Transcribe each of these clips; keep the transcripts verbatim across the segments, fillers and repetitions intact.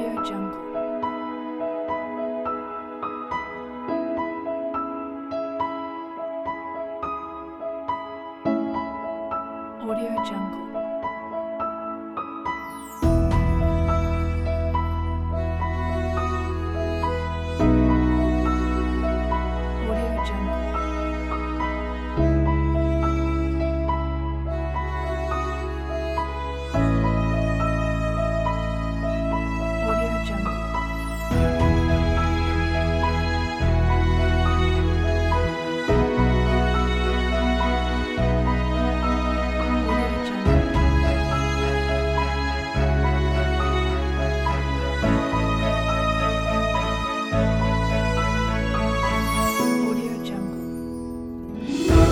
Audio Jungle. Audio Jungle. Audio Jungle. Audio Jungle. Audio Jungle. Audio Jungle.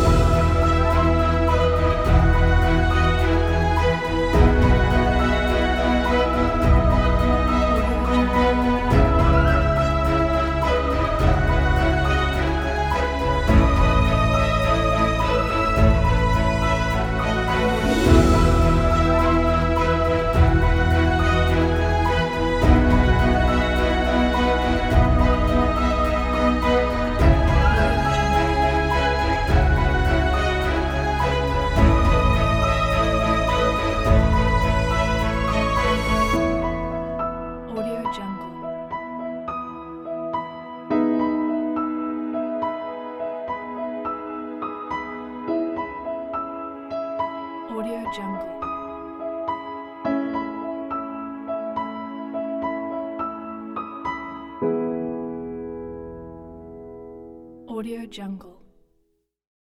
Audio Jungle. Audio Jungle. Audio Jungle. Audio Jungle.